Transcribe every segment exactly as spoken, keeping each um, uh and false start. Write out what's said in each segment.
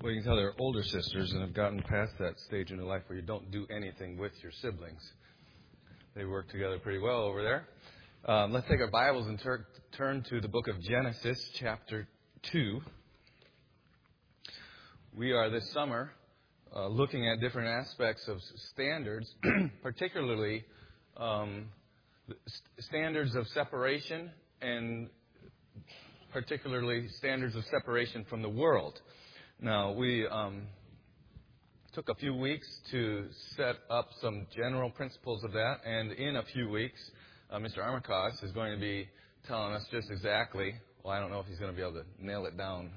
Well, you can tell they're older sisters and have gotten past that stage in their life where you don't do anything with your siblings. They work together pretty well over there. Um, let's take our Bibles and tur- turn to the book of Genesis, chapter two. We are this summer uh, looking at different aspects of standards, particularly um, standards of separation and particularly standards of separation from the world. Now, we um, took a few weeks to set up some general principles of that, and in a few weeks, uh, Mister Armacost is going to be telling us just exactly, well, I don't know if he's going to be able to nail it down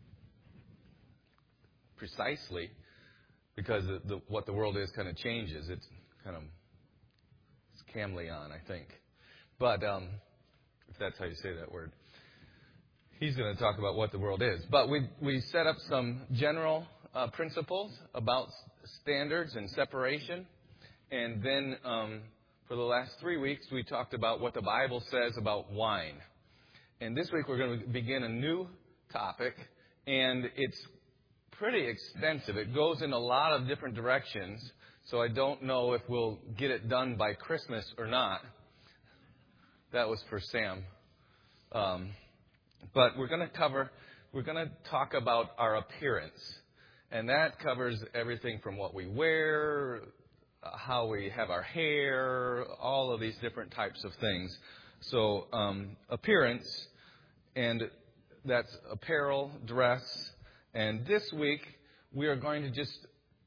precisely, because the, the, what the world is kind of changes. It's kind of it's cameleon, I think. But um, if that's how you say that word. He's going to talk about what the world is. But we we set up some general uh, principles about standards and separation. And then um, for the last three weeks, we talked about what the Bible says about wine. And this week, we're going to begin a new topic. And it's pretty extensive. It goes in a lot of different directions. So I don't know if we'll get it done by Christmas or not. That was for Sam. Um But we're going to cover, we're going to talk about our appearance. And that covers everything from what we wear, how we have our hair, all of these different types of things. So um, appearance, and that's apparel, dress. And this week, we are going to just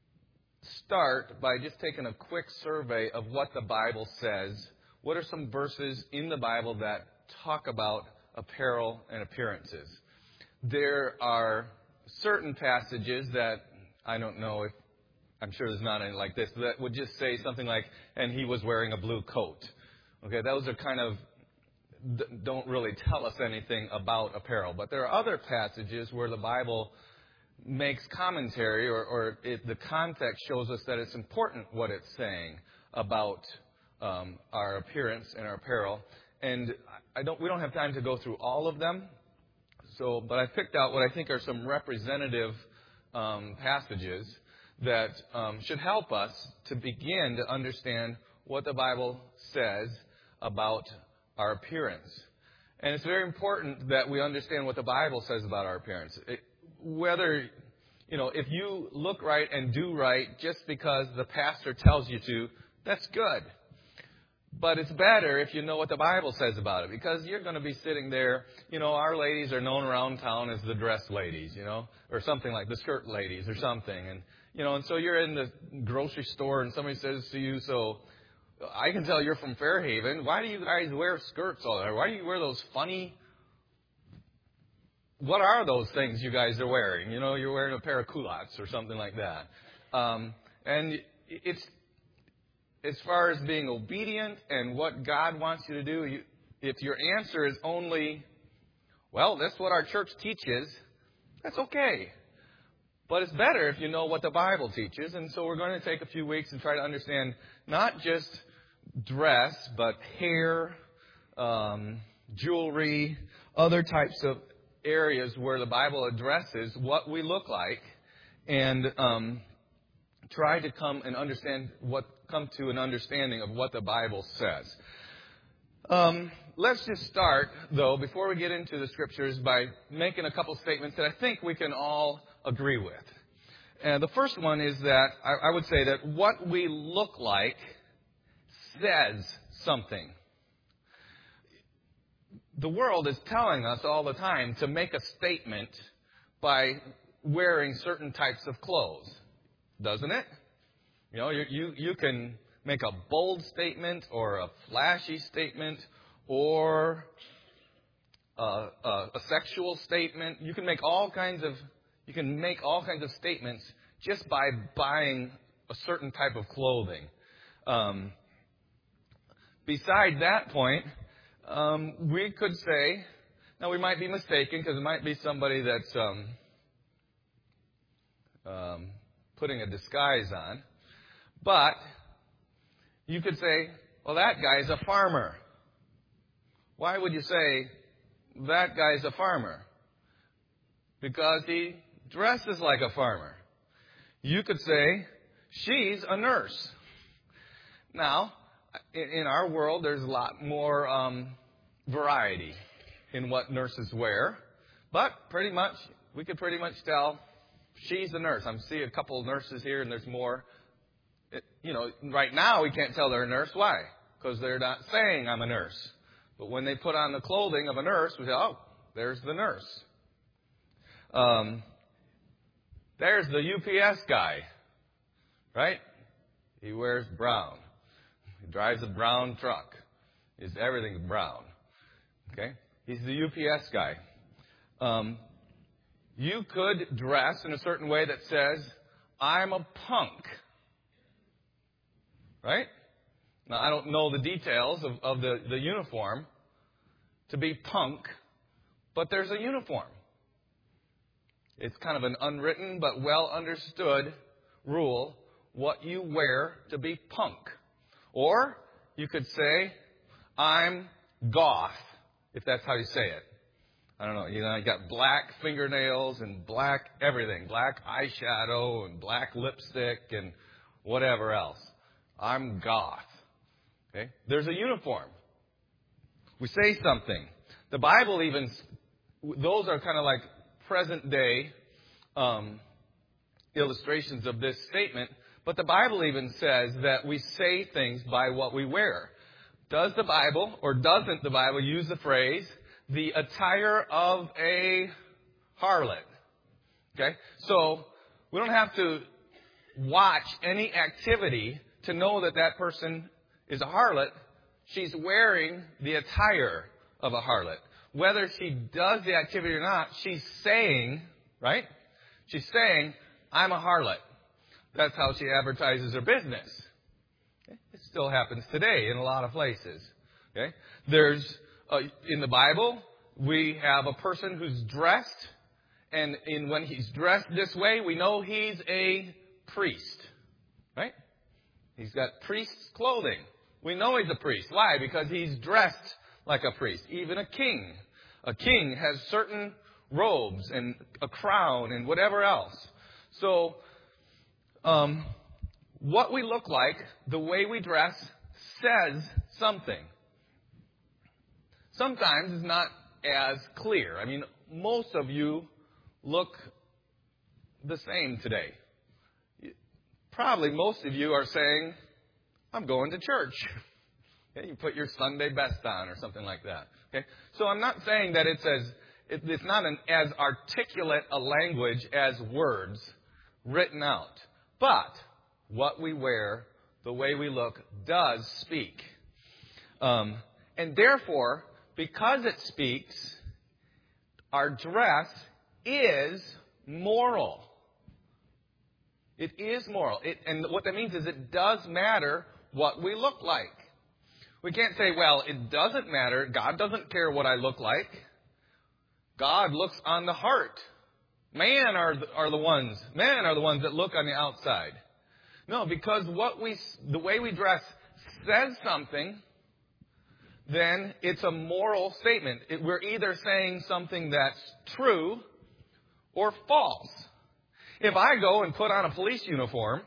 start by just taking a quick survey of what the Bible says. What are some verses in the Bible that talk about apparel and appearances? There are certain passages that I don't know if, I'm sure there's not any like this, that would just say something like, and he was wearing a blue coat. Okay, those are kind of, don't really tell us anything about apparel. But there are other passages where the Bible makes commentary, or, or it, the context shows us that it's important what it's saying about um, our appearance and our apparel. And I don't, we don't have time to go through all of them. So, but I picked out what I think are some representative um, passages that um, should help us to begin to understand what the Bible says about our appearance. And it's very important that we understand what the Bible says about our appearance. It, whether, you know, if you look right and do right just because the pastor tells you to, that's good. But it's better if you know what the Bible says about it, because you're going to be sitting there. You know, our ladies are known around town as the dress ladies, you know, or something like the skirt ladies or something. And, you know, and so you're in the grocery store and somebody says to you, so I can tell you're from Fairhaven. Why do you guys wear skirts all the time? Why do you wear those funny, what are those things you guys are wearing? You know, you're wearing a pair of culottes or something like that. Um, and it's, as far as being obedient and what God wants you to do, you, if your answer is only, well, that's what our church teaches, that's okay. But it's better if you know what the Bible teaches. And so we're going to take a few weeks and try to understand not just dress, but hair, um, jewelry, other types of areas where the Bible addresses what we look like, and um, try to come and understand what come to an understanding of what the Bible says. Um, let's just start, though, before we get into the Scriptures, by making a couple statements that I think we can all agree with. And the first one is that I, I would say that what we look like says something. The world is telling us all the time to make a statement by wearing certain types of clothes, doesn't it? You know, you, you you can make a bold statement or a flashy statement or a, a, a sexual statement. You can make all kinds of you can make all kinds of statements just by buying a certain type of clothing. Um, beside that point, um, we could say, now we might be mistaken because it might be somebody that's um, um, putting a disguise on. But you could say, well, that guy's a farmer. Why would you say that guy's a farmer? Because he dresses like a farmer. You could say, she's a nurse. Now, in our world, there's a lot more um, variety in what nurses wear. But pretty much, we could pretty much tell she's a nurse. I'm seeing a couple of nurses here, and there's more. It, you know, right now we can't tell they're a nurse. Why? Because they're not saying I'm a nurse. But when they put on the clothing of a nurse, we say, oh, there's the nurse. Um, there's the U P S guy, right? He wears brown. He drives a brown truck. His everything's brown. Okay? He's the U P S guy. Um, you could dress in a certain way that says, I'm a punk. Right? Now, I don't know the details of, of the, the uniform to be punk, but there's a uniform. It's kind of an unwritten but well understood rule, what you wear to be punk. Or you could say, I'm goth, if that's how you say it. I don't know, you know, you got black fingernails and black everything, black eyeshadow and black lipstick and whatever else. I'm goth. Okay? There's a uniform. We say something. The Bible even, those are kind of like present day um, illustrations of this statement. But the Bible even says that we say things by what we wear. Does the Bible, or doesn't the Bible, use the phrase, the attire of a harlot? Okay? So, we don't have to watch any activity to know that that person is a harlot. She's wearing the attire of a harlot. Whether she does the activity or not, she's saying, right? She's saying, I'm a harlot. That's how she advertises her business. Okay? It still happens today in a lot of places. Okay? There's, uh, in the Bible, we have a person who's dressed, and in when he's dressed this way, we know he's a priest. Right? He's got priest's clothing. We know he's a priest. Why? Because he's dressed like a priest. Even a king. A king has certain robes and a crown and whatever else. So, um, what we look like, the way we dress, says something. Sometimes it's not as clear. I mean, most of you look the same today. Probably most of you are saying, I'm going to church. Okay, you put your Sunday best on or something like that. Okay, so I'm not saying that it's as it, it's not an as articulate a language as words written out, but what we wear, the way we look, does speak, um, and therefore, because it speaks, our dress is moral. It is moral. It, and what that means is it does matter what we look like. We can't say, well, it doesn't matter. God doesn't care what I look like. God looks on the heart. Man are the, are the ones, men are the ones that look on the outside. No, because what we, the way we dress says something, then it's a moral statement. It, we're either saying something that's true or false. If I go and put on a police uniform,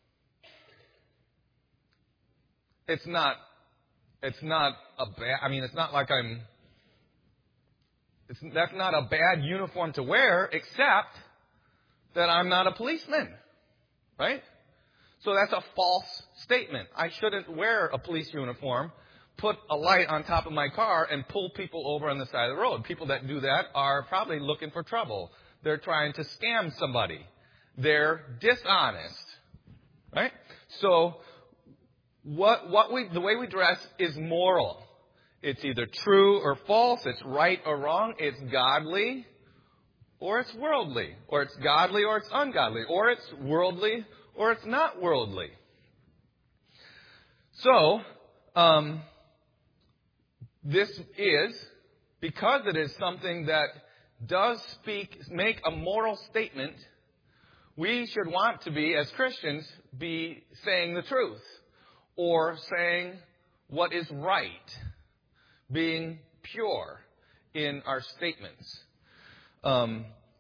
it's not, it's not a bad, I mean, it's not like I'm, it's, that's not a bad uniform to wear, except that I'm not a policeman, right? So that's a false statement. I shouldn't wear a police uniform, put a light on top of my car, and pull people over on the side of the road. People that do that are probably looking for trouble. They're trying to scam somebody. They're dishonest, right? So, what what we the way we dress is moral. It's either true or false. It's right or wrong. It's godly or it's worldly, or it's godly or it's ungodly, or it's worldly or it's not worldly. So, um, this is because it is something that does speak, make a moral statement. We should want to be, as Christians, be saying the truth or saying what is right, being pure in our statements. Um,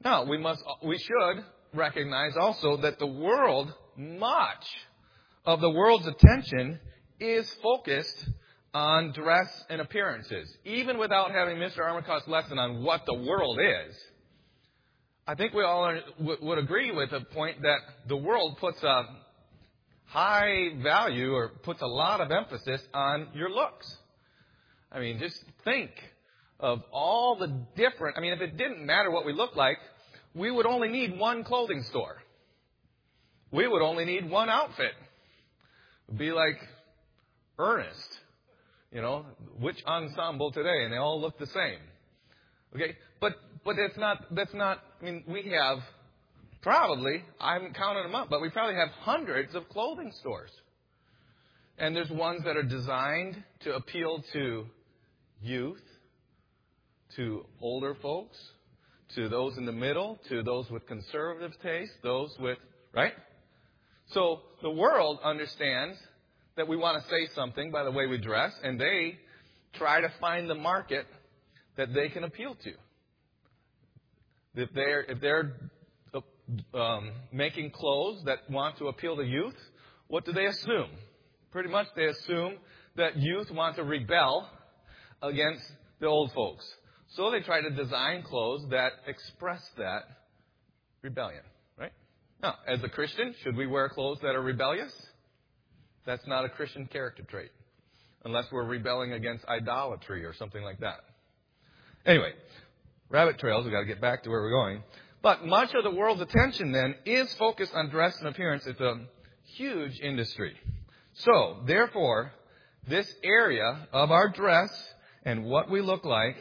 Now, we must, we should recognize also that the world, much of the world's attention is focused on dress and appearances. Even without having Mister Armacott's lesson on what the world is, I think we all are, would agree with the point that the world puts a high value or puts a lot of emphasis on your looks. I mean, just think of all the different, I mean, if it didn't matter what we look like, we would only need one clothing store. We would only need one outfit. It would be like Ernest, you know, which ensemble today, and they all look the same. Okay, but but that's not that's not. I mean, we have probably, I haven't counted them up, but we probably have hundreds of clothing stores, and there's ones that are designed to appeal to youth, to older folks, to those in the middle, to those with conservative taste, those with, right? So the world understands that we want to say something by the way we dress, and they try to find the market that they can appeal to. If they're, if they're um, making clothes that want to appeal to youth, what do they assume? Pretty much they assume that youth want to rebel against the old folks. So they try to design clothes that express that rebellion, right? Now, as a Christian, should we wear clothes that are rebellious? That's not a Christian character trait, unless we're rebelling against idolatry or something like that. Anyway, rabbit trails, we've got to get back to where we're going. But much of the world's attention then is focused on dress and appearance. It's a huge industry. So, therefore, this area of our dress and what we look like,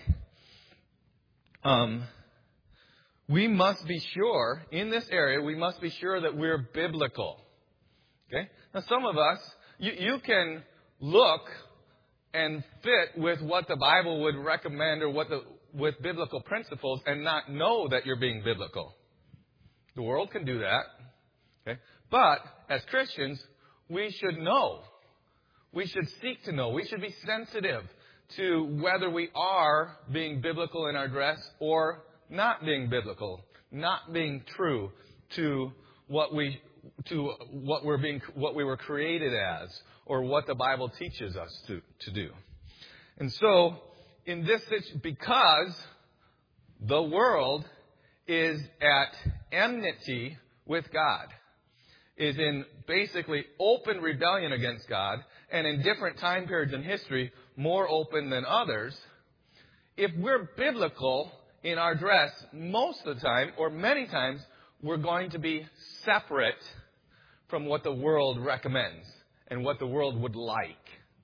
Um, we must be sure, in this area, we must be sure that we're biblical. Okay? Now, some of us, you, you can look and fit with what the Bible would recommend or what the, with biblical principles and not know that you're being biblical. The world can do that. Okay? But, as Christians, we should know. We should seek to know. We should be sensitive to whether we are being biblical in our dress or not being biblical, not being true to what we to what we're being what we were created as, or what the Bible teaches us to, to do. And so, in this because the world is at enmity with God, is in basically open rebellion against God, and in different time periods in history, more open than others. If we're biblical in our dress, most of the time, or many times, we're going to be separate from what the world recommends and what the world would like.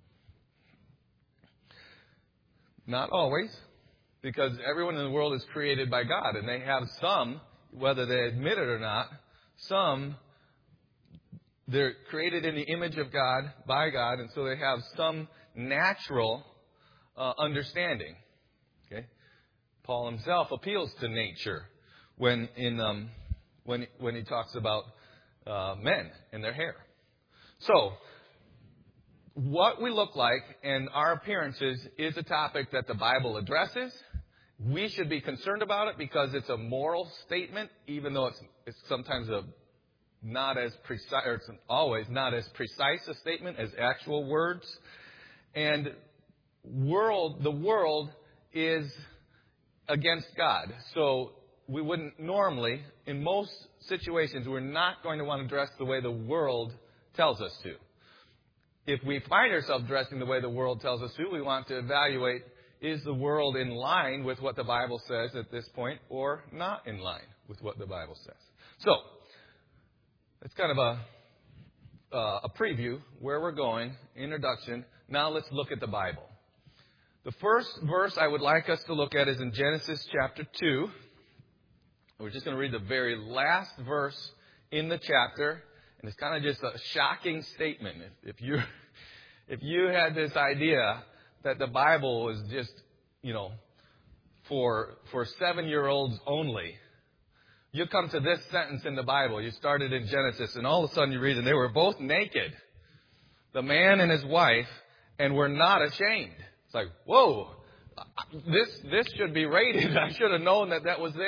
Not always, because everyone in the world is created by God, and they have some, whether they admit it or not, some, they're created in the image of God, by God, and so they have some natural uh, understanding. Okay, Paul himself appeals to nature when in um, when when he talks about uh, men and their hair. So, what we look like and our appearances is a topic that the Bible addresses. We should be concerned about it because it's a moral statement, even though it's, it's sometimes a not as precise, or it's always not as precise a statement as actual words. And world, the world is against God. So we wouldn't normally, in most situations, we're not going to want to dress the way the world tells us to. If we find ourselves dressing the way the world tells us to, we want to evaluate, is the world in line with what the Bible says at this point, or not in line with what the Bible says? So, it's kind of a, uh, a preview where we're going, introduction. Now let's look at the Bible. The first verse I would like us to look at is in Genesis chapter two. We're just going to read the very last verse in the chapter. And it's kind of just a shocking statement. If, if you if you had this idea that the Bible was just, you know, for for seven-year-olds only, you come to this sentence in the Bible. You started in Genesis, and all of a sudden you read, and they were both naked, the man and his wife, and were not ashamed. It's like, whoa, this this should be rated. I should have known that that was there.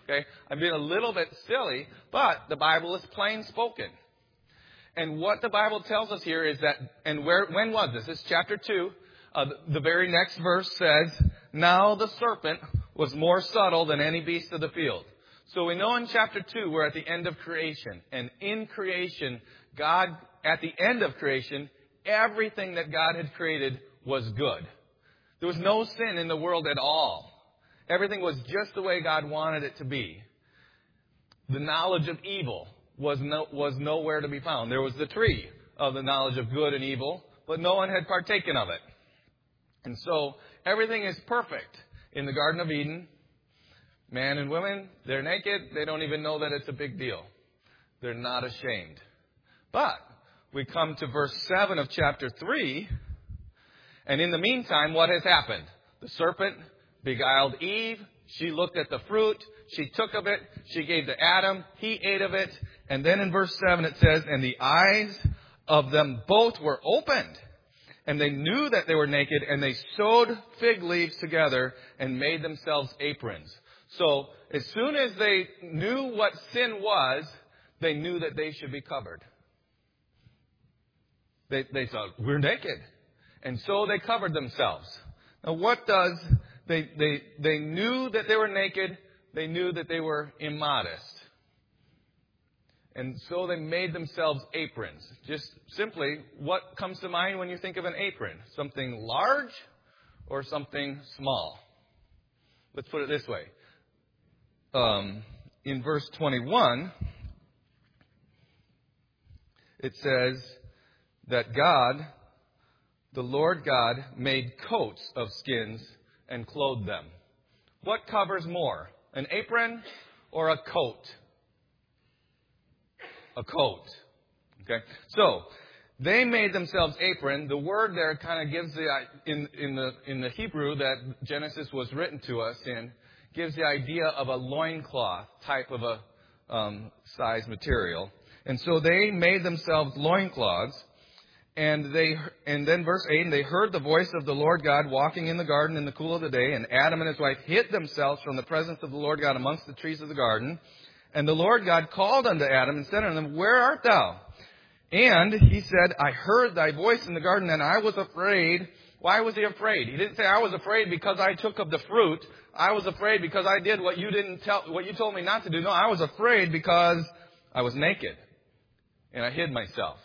Okay? I'm being a little bit silly, but the Bible is plain spoken. And what the Bible tells us here is that, and where, when was this? This is chapter two. Uh, the, the very next verse says, now the serpent was more subtle than any beast of the field. So we know in chapter two, we're at the end of creation. And in creation, God, at the end of creation, everything that God had created was good. There was no sin in the world at all. Everything was just the way God wanted it to be. The knowledge of evil was no, was nowhere to be found. There was the tree of the knowledge of good and evil, but no one had partaken of it. And so everything is perfect in the Garden of Eden. Man and women, they're naked. They don't even know that it's a big deal. They're not ashamed. But we come to verse seven of chapter three, and in the meantime, what has happened? The serpent beguiled Eve. She looked at the fruit. She took of it. She gave to Adam. He ate of it. And then in verse seven it says, and the eyes of them both were opened. And they knew that they were naked, and they sewed fig leaves together and made themselves aprons. So as soon as they knew what sin was, they knew that they should be covered. They, they thought, we're naked. And so they covered themselves. Now what does, they, they, they knew that they were naked. They knew that they were immodest. And so they made themselves aprons. Just simply, what comes to mind when you think of an apron? Something large or something small? Let's put it this way. Um, in verse twenty-one, it says that God, the Lord God, made coats of skins and clothed them. What covers more, an apron or a coat? A coat. Okay. So they made themselves apron. The word there kind of gives the in in the in the Hebrew that Genesis was written to us in gives the idea of a loincloth type of a um, size material. And so they made themselves loincloths. And they and then verse eight, and they heard the voice of the Lord God walking in the garden in the cool of the day. And Adam and his wife hid themselves from the presence of the Lord God amongst the trees of the garden. And the Lord God called unto Adam and said unto him, where art thou? And he said, I heard thy voice in the garden, and I was afraid. Why was he afraid? He didn't say, I was afraid because I took of the fruit. I was afraid because I did what you didn't tell, what you told me not to do. No, I was afraid because I was naked, and I hid myself.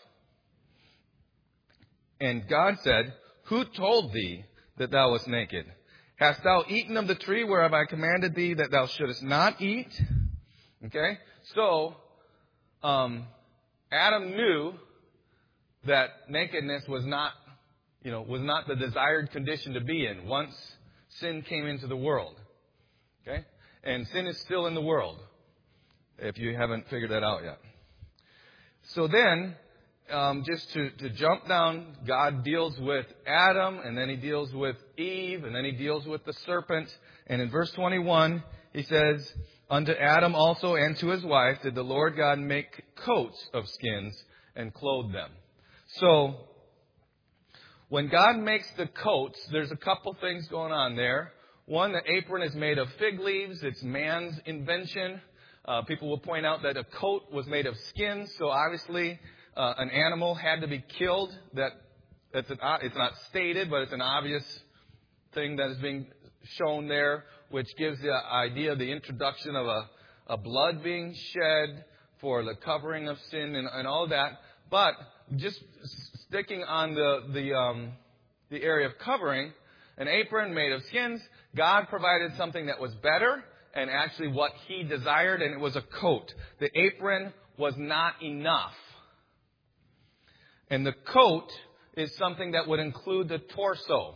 And God said, who told thee that thou wast naked? Hast thou eaten of the tree whereof I commanded thee that thou shouldest not eat? Okay, so um, Adam knew that nakedness was not, you know, was not the desired condition to be in once sin came into the world. Okay, and sin is still in the world, if you haven't figured that out yet. So then, um, just to, to jump down, God deals with Adam, and then He deals with Eve, and then He deals with the serpent. And in verse twenty-one, He says, unto Adam also and to his wife did the Lord God make coats of skins and clothe them. So, when God makes the coats, there's a couple things going on there. One, the apron is made of fig leaves. It's man's invention. Uh, people will point out that a coat was made of skins, so obviously uh, an animal had to be killed. That that's an, it's not stated, but it's an obvious thing that is being shown there, which gives the idea of the introduction of a, a blood being shed for the covering of sin and, and all that. But just sticking on the the um, the area of covering, an apron made of skins, God provided something that was better and actually what He desired, and it was a coat. The apron was not enough. And the coat is something that would include the torso.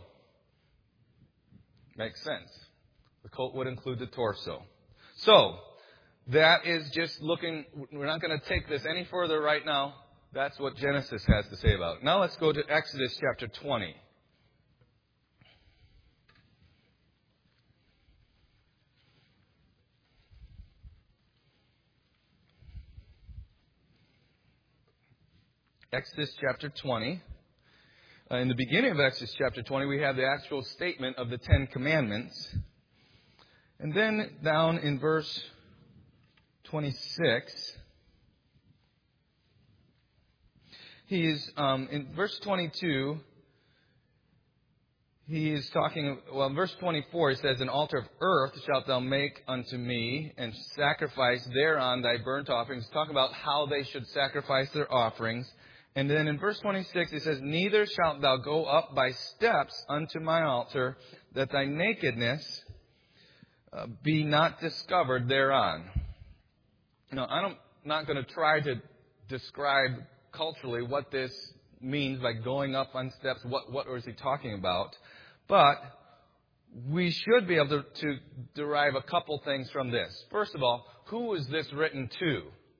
Makes sense. The coat would include the torso. So, that is just looking, we're not going to take this any further right now. That's what Genesis has to say about it. Now let's go to Exodus chapter twenty. Exodus chapter twenty. Uh, in the beginning of Exodus chapter twenty, we have the actual statement of the Ten Commandments. And then down in verse twenty-six, he is, um, in verse twenty-two, he is talking, well, in verse twenty-four, he says, an altar of earth shalt thou make unto me, and sacrifice thereon thy burnt offerings. Talk about how they should sacrifice their offerings. And then in verse twenty-six, he says, neither shalt thou go up by steps unto my altar, that thy nakedness uh, be not discovered thereon. Now, I'm not going to try to describe culturally what this means by going up on steps. What, what is he talking about? But we should be able to, to derive a couple things from this. First of all, who is this written to?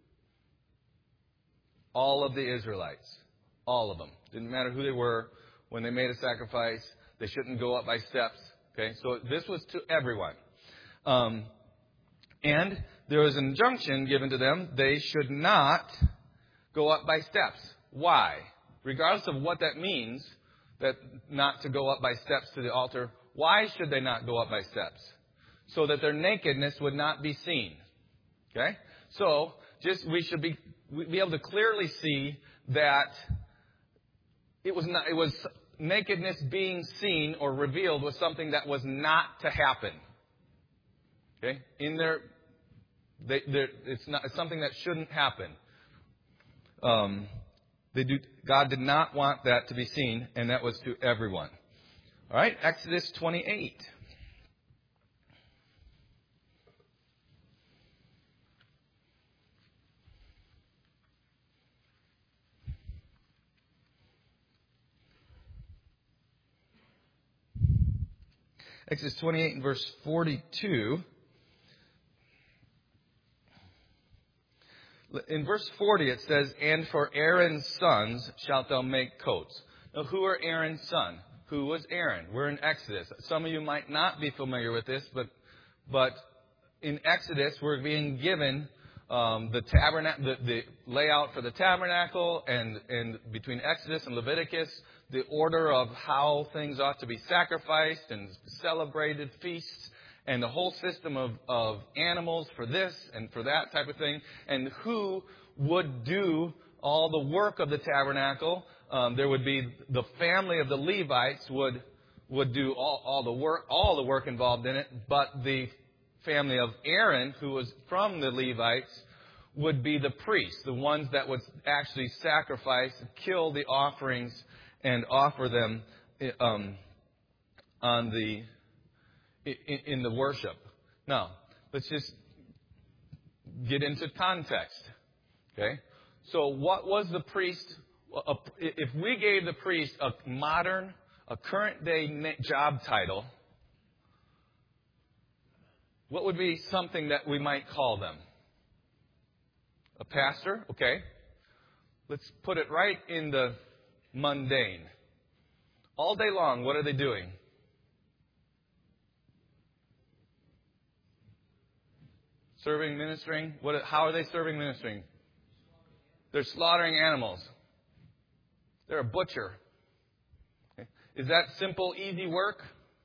All of the Israelites. All of them. Didn't matter who they were. When they made a sacrifice, they shouldn't go up by steps. Okay, so this was to everyone. Um, and there was an injunction given to them. They should not go up by steps. Why? Regardless of what that means, that not to go up by steps to the altar, why should they not go up by steps? So that their nakedness would not be seen. Okay? So, just we should be be able to clearly see that it was not it was nakedness being seen or revealed was something that was not to happen. Okay? In their they it's not it's something that shouldn't happen. Um They do, God did not want that to be seen, and that was to everyone. All right, Exodus twenty-eight. Exodus twenty-eight and verse forty-two. In verse forty it says, and for Aaron's sons shalt thou make coats. Now, who are Aaron's sons? Who was Aaron? We're in Exodus. Some of you might not be familiar with this, but but in Exodus we're being given um, the tabernacle, the, the layout for the tabernacle, and and between Exodus and Leviticus, the order of how things ought to be sacrificed and celebrated, feasts. And the whole system of, of animals for this and for that type of thing. And who would do all the work of the tabernacle. Um, there would be the family of the Levites would would do all, all the work, all the work involved in it. But the family of Aaron, who was from the Levites, would be the priests, the ones that would actually sacrifice, kill the offerings, and offer them um, on the in, in the worship. Now, let's just get into context. Okay, so what was the priest? If we gave the priest a modern, a current day job title, what would be something that we might call them? A pastor? Okay. Let's put it right in the mundane. All day long, what are they doing? Serving, ministering? What? How are they serving, ministering? They're slaughtering animals. They're a butcher. Okay. Is that simple, easy work?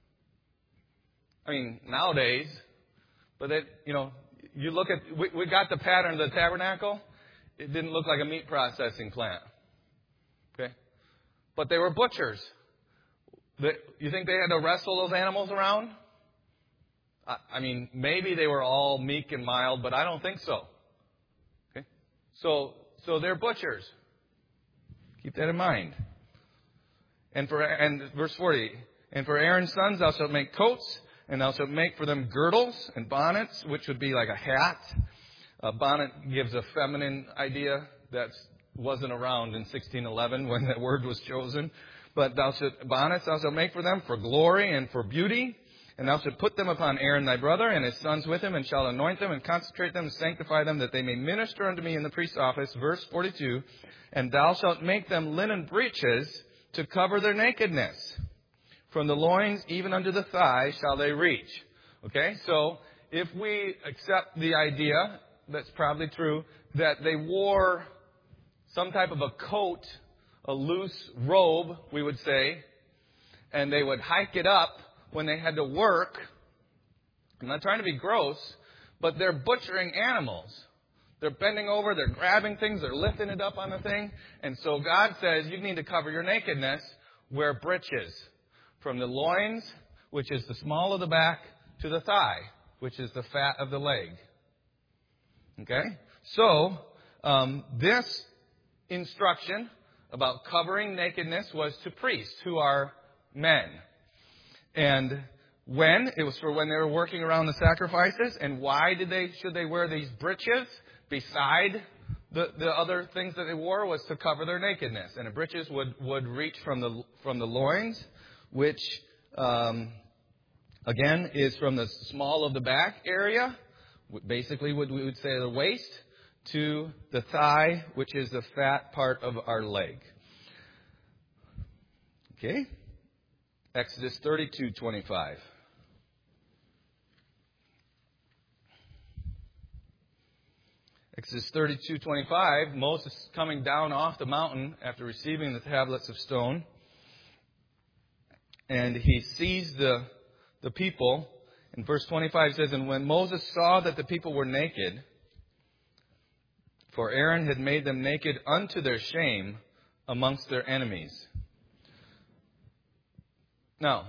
I mean, nowadays, but that, you know, you look at, we, we got the pattern of the tabernacle. It didn't look like a meat processing plant. Okay. But they were butchers. They, you think they had to wrestle those animals around? I, I mean, maybe they were all meek and mild, but I don't think so. Okay. So, so they're butchers. Keep that in mind. And for, and verse forty, and for Aaron's sons thou shalt make coats, and thou shalt make for them girdles and bonnets, which would be like a hat. A bonnet gives a feminine idea that wasn't around in sixteen eleven when that word was chosen. But thou shalt, bonnets thou shalt make for them for glory and for beauty. And thou shalt put them upon Aaron thy brother and his sons with him, and shalt anoint them and consecrate them and sanctify them, that they may minister unto me in the priest's office. Verse forty-two, and thou shalt make them linen breeches to cover their nakedness. From the loins even unto the thigh shall they reach. Okay, so if we accept the idea, that's probably true, that they wore some type of a coat, a loose robe, we would say, and they would hike it up when they had to work. I'm not trying to be gross, but they're butchering animals. They're bending over, they're grabbing things, they're lifting it up on the thing. And so God says you need to cover your nakedness, wear breeches. From the loins, which is the small of the back, to the thigh, which is the fat of the leg. Okay? So, um, this instruction about covering nakedness was to priests who are men. And when? It was for when they were working around the sacrifices. And why did they should they wear these breeches beside the, the other things that they wore? Was to cover their nakedness. And the breeches would, would reach from the from the loins, which um, again is from the small of the back area, basically what we would say the waist, to the thigh, which is the fat part of our leg. Okay? Exodus thirty-two twenty-five. Exodus thirty-two twenty-five, Moses coming down off the mountain after receiving the tablets of stone. And he sees the, the people. And verse twenty-five says, and when Moses saw that the people were naked, for Aaron had made them naked unto their shame amongst their enemies. Now,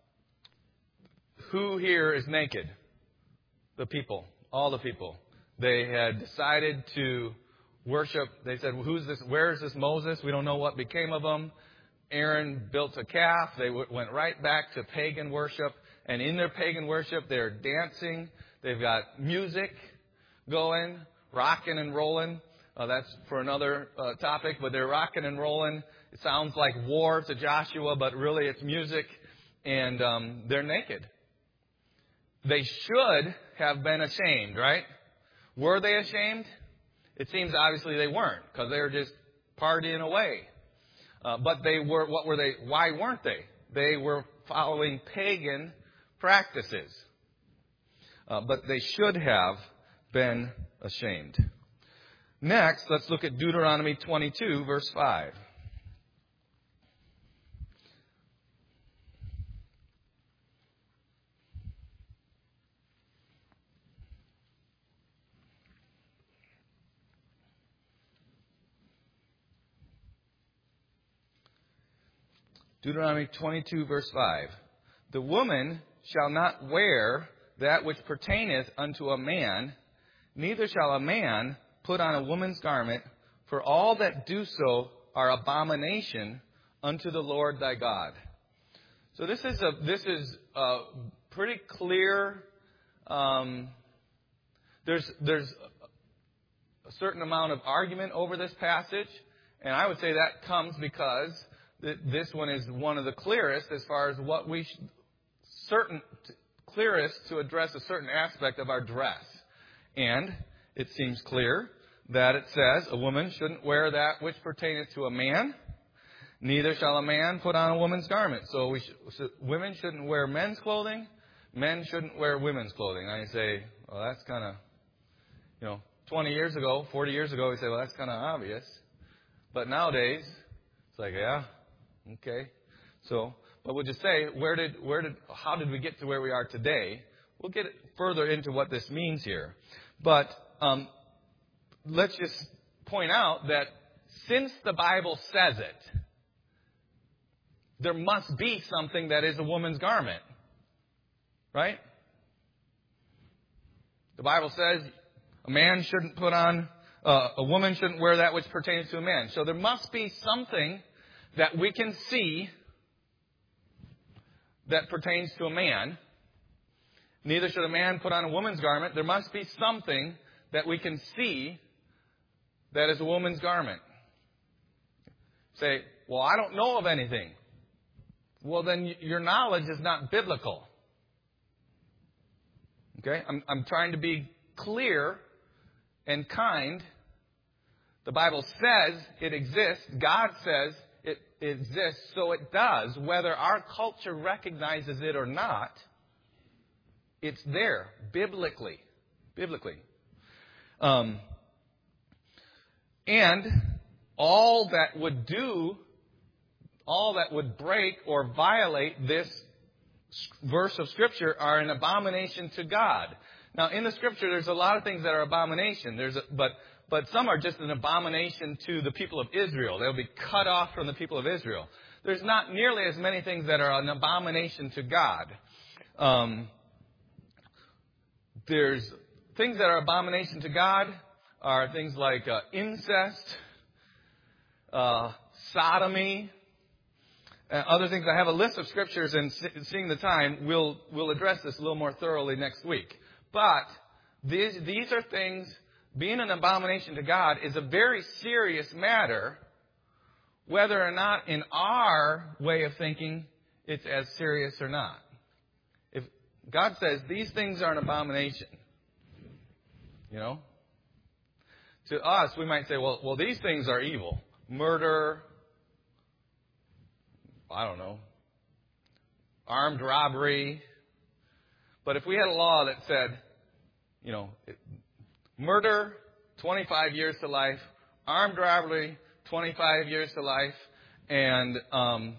who here is naked? The people. All the people. They had decided to worship. They said, who's this? Where is this Moses? We don't know what became of him. Aaron built a calf. They w- went right back to pagan worship. And in their pagan worship, they're dancing. They've got music going, rocking and rolling. Uh, that's for another uh, topic, but they're rocking and rolling. It sounds like war to Joshua, but really it's music. And um, they're naked. They should have been ashamed, right? Were they ashamed? It seems obviously they weren't, because they were just partying away. Uh, but they were, what were they, why weren't they? They were following pagan practices. Uh, but they should have been ashamed. Next, let's look at Deuteronomy twenty-two, verse five. Deuteronomy twenty-two, verse five. The woman shall not wear that which pertaineth unto a man, neither shall a man put on a woman's garment, for all that do so are abomination unto the Lord thy God. So this is a this is a pretty clear. Um, there's there's a certain amount of argument over this passage, and I would say that comes because this one is one of the clearest as far as what we should, certain clearest to address a certain aspect of our dress. And it seems clear that it says a woman shouldn't wear that which pertaineth to a man, neither shall a man put on a woman's garment. So we should, so women shouldn't wear men's clothing, men shouldn't wear women's clothing. And I say, well, that's kind of, you know, twenty years ago, forty years ago, we say, well, that's kind of obvious. But nowadays, it's like, yeah. Okay, so, but we'll just say, where did, where did, how did we get to where we are today? We'll get further into what this means here. But um, let's just point out that since the Bible says it, there must be something that is a woman's garment. Right? The Bible says a man shouldn't put on, uh, a woman shouldn't wear that which pertains to a man. So there must be something that we can see that pertains to a man. Neither should a man put on a woman's garment. There must be something that we can see that is a woman's garment. Say, well, I don't know of anything. Well, then your knowledge is not biblical. Okay? I'm, I'm trying to be clear and kind. The Bible says it exists. God says it exists, so it does. Whether our culture recognizes it or not, it's there, biblically. Biblically. Um, and all that would do, all that would break or violate this verse of Scripture are an abomination to God. Now, in the Scripture, there's a lot of things that are abomination. There's a, but but some are just an abomination to the people of Israel. They'll be cut off from the people of Israel. There's not nearly as many things that are an abomination to God. Um, there's things that are abomination to God are things like uh, incest, uh, sodomy, and other things. I have a list of scriptures, and seeing the time, we'll we'll address this a little more thoroughly next week. But these these are things. Being an abomination to God is a very serious matter, whether or not in our way of thinking it's as serious or not. If God says these things are an abomination, you know, to us we might say, well, well, these things are evil. Murder, I don't know, armed robbery. But if we had a law that said, you know, it, murder, twenty-five years to life, armed robbery, twenty-five years to life, and um,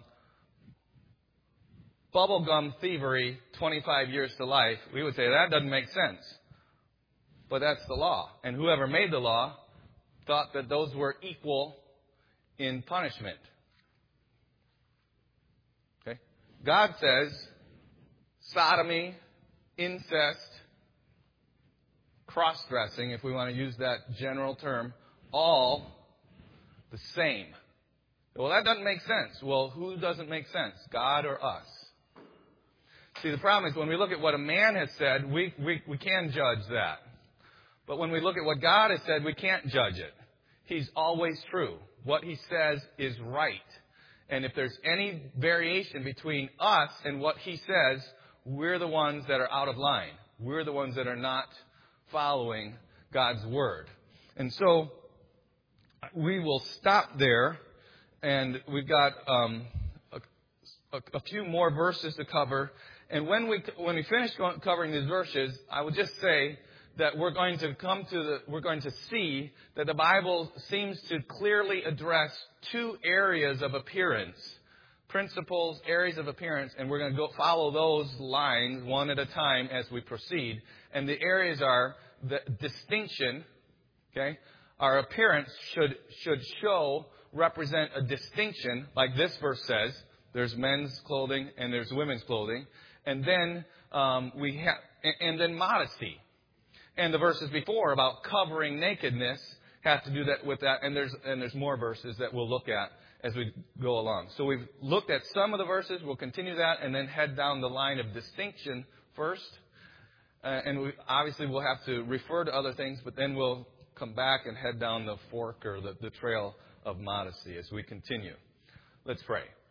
bubblegum thievery, twenty-five years to life, we would say that doesn't make sense. But that's the law. And whoever made the law thought that those were equal in punishment. Okay? God says sodomy, incest, cross-dressing, if we want to use that general term, all the same. Well, that doesn't make sense. Well, who doesn't make sense, God or us? See, the problem is when we look at what a man has said, we, we, we can judge that. But when we look at what God has said, we can't judge it. He's always true. What He says is right. And if there's any variation between us and what He says, we're the ones that are out of line. We're the ones that are not following God's Word. And so we will stop there, and we've got um, a, a, a few more verses to cover. And when we when we finish covering these verses, I would just say that we're going to come to the we're going to see that the Bible seems to clearly address two areas of appearance, principles, areas of appearance, and we're going to go follow those lines one at a time as we proceed. And the areas are the distinction, okay? Our appearance should should show, represent a distinction, like this verse says. There's men's clothing and there's women's clothing. And then um, we have, and then modesty. And the verses before about covering nakedness have to do that with that. And there's and there's more verses that we'll look at as we go along. So we've looked at some of the verses. We'll continue that and then head down the line of distinction first. Uh, and we, obviously we'll have to refer to other things, but then we'll come back and head down the fork or the, the trail of modesty as we continue. Let's pray.